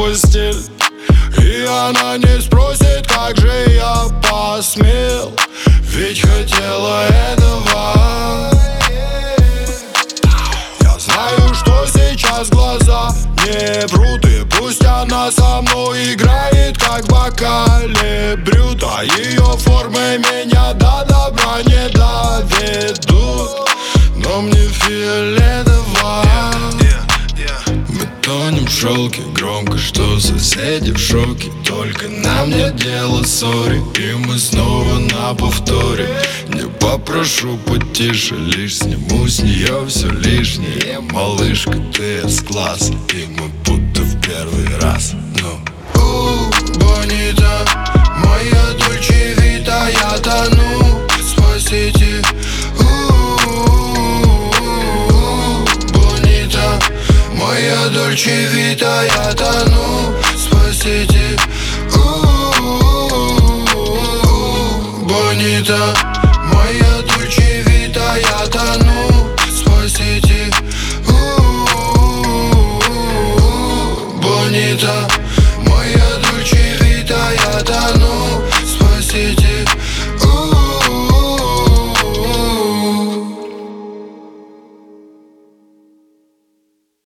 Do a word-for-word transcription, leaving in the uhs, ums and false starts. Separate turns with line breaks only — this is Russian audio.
постель. И она не спросит, как же я посмел, ведь хотела этого. Я знаю, что сейчас глаза не врут, и пусть она со мной играет, как в бокале брют, а ее формы меня до добра не доведут. Но мне фиолетово. Мы тонем в шелке, громко, что соседи в шоке. Только нам нет дела ссоре, и мы снова на повторе. Не попрошу потише, лишь сниму с нее все лишнее. Малышка, ты с класса, и мы будто в первый раз. Ну, у, Бонита, моя Дольче Вита, я тону, спасите. Моя Дольче Вита, я тону, спасите. Бонита, моя Дольче Вита, я тону, спасите. Бонита, моя Дольче Вита, я тону.